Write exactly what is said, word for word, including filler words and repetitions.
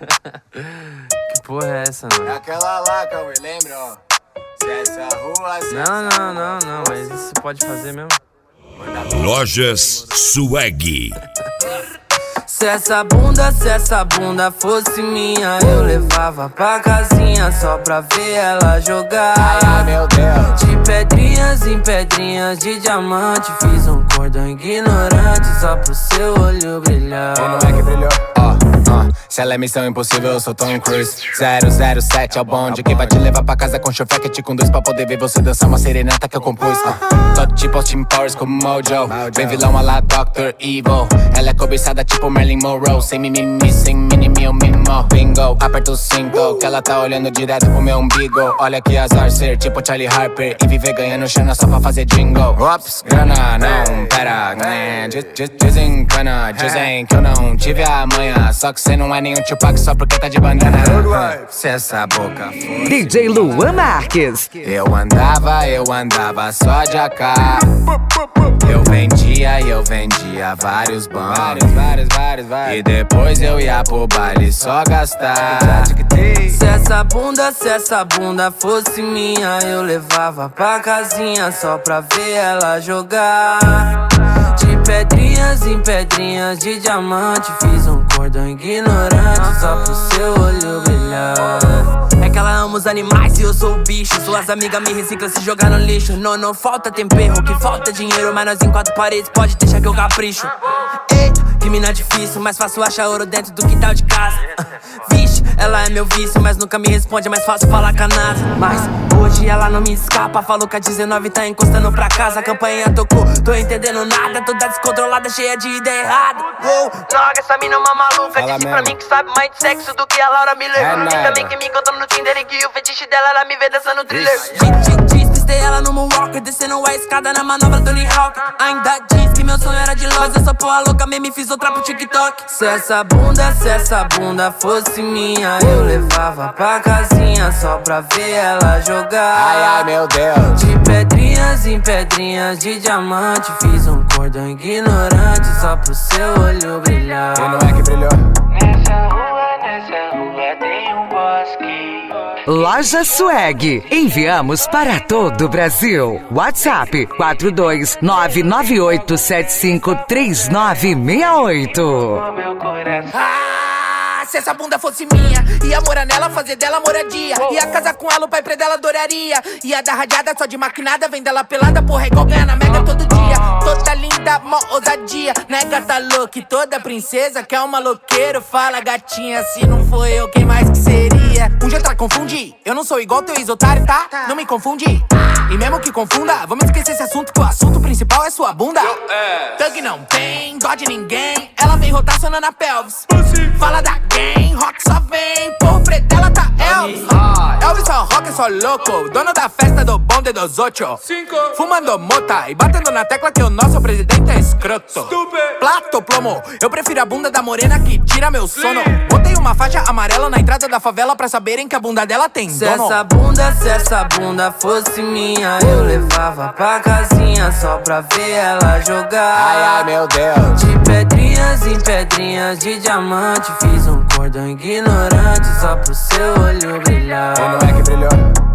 Que porra é essa, mano? É aquela lá, Cauê, lembra, ó? Se essa rua, se Não, essa não, não, rua, não, mas isso você pode fazer mesmo? Lojas Swag. Se essa bunda, se essa bunda fosse minha, eu levava pra casinha só pra ver ela jogar. Ai, meu Deus. De pedrinhas em pedrinhas de diamante, fiz um cordão ignorante só pro seu olho brilhar. E não é que brilhou, ó, ó. Se ela é missão impossível, eu sou Tom Cruise. zero zero sete é o bonde que vai te levar pra casa com chofequete com dois pra poder ver você dançar uma serenata que eu compus. uh. Tô tipo Austin Powers como Mojo, bem vilão a lá doutor Evil. Ela é cobiçada tipo Marilyn Monroe, sem mimimi, sem mimimi ou mimo. Bingo, aperta o cinco, que ela tá olhando direto pro meu umbigo. Olha que azar ser tipo Charlie Harper e viver ganhando chana só pra fazer jingle. Ops, grana, não, pera, né? Desencana, dizem que eu não tive a manha, só que cê não é nenhum Tupac só porque tá de bandana. Se essa boca fosse D J Luan Marques. eu andava, eu andava só de A K. Eu vendia e eu vendia vários bancos. Vários, vários, vários, vários. E depois eu ia pro baile só gastar. Se essa bunda, se essa bunda fosse minha, eu levava pra casinha só pra ver ela jogar. De pedrinhas em pedrinhas de diamante, fiz um cordão ignorante só pro seu olho brilhar. É que ela ama os animais e eu sou o bicho. Suas amigas me reciclam se jogar no lixo. Não, não falta tempero, que falta dinheiro, mas nós em quatro paredes pode deixar que eu capricho. Eita, que mina difícil, mais fácil achar ouro dentro do quintal de casa. Vixe, ela é meu vício, mas nunca me responde, é mais fácil falar com a NASA. Mas hoje ela não me escapa, falou que a dezenove tá encostando pra casa. A campanha tocou, tô entendendo nada, toda descontrolada, cheia de ideia errada. Uou, droga, essa mina é uma maluca. Fala Disse mesmo. pra mim que sabe mais de sexo do que a Laura Miller. É E nada. também que me encontrou no Tinder e que o fetiche dela ela me vê dançando thriller. Despistei ela no Moonwalker, descendo a escada na manobra do Tony Hawk. Ainda diz que meu sonho era de longe, mas essa porra louca mesmo me fiz outra pro TikTok. Se essa bunda, se essa bunda fosse minha, eu levava pra casinha só pra ver ela jogar. Ai, ai, meu Deus. De pedrinhas em pedrinhas de diamante, fiz um cordão ignorante só pro seu olho brilhar. E não é que brilhou. Nessa rua, nessa rua tem um bosque. Loja Swag. Enviamos para todo o Brasil. WhatsApp quatro dois nove nove oito sete cinco três nove seis oito. Meu coração. Ah, se essa bunda fosse minha, ia morar nela, fazer dela moradia. Ia casar com ela, o pai pra dela adoraria. Ia dar radiada só de maquinada, vem dela pelada, porra, é igual ganhar na mega todo dia. Toda linda, mó ousadia, né, gata louca? E toda princesa que é um maloqueiro. Fala, gatinha, se não foi eu, quem mais que seria? Um dia pra confundir, eu não sou igual teu ex-otário, tá? Não me confunde. E mesmo que confunda, vamos esquecer esse assunto, que o assunto principal é sua bunda. Thug não tem dó de ninguém, ela vem rotacionando a pelvis. Fala da gang, rock só vem, por preto ela tá Elvis. Elvis só rock, só louco, dono da festa do bonde dos ocho. Fumando mota e batendo na tecla que o nosso presidente é escroto. Plato, plomo, eu prefiro a bunda da morena que tira meu sono. Botei uma faixa amarela na entrada da favela pra saberem que a bunda dela tem Se dono. essa bunda, se essa bunda fosse minha, eu levava pra casinha só pra ver ela jogar. Ai, ai, meu Deus. De pedrinhas em pedrinhas de diamante, fiz um cordão ignorante só pro seu olho brilhar. E não é que brilhou.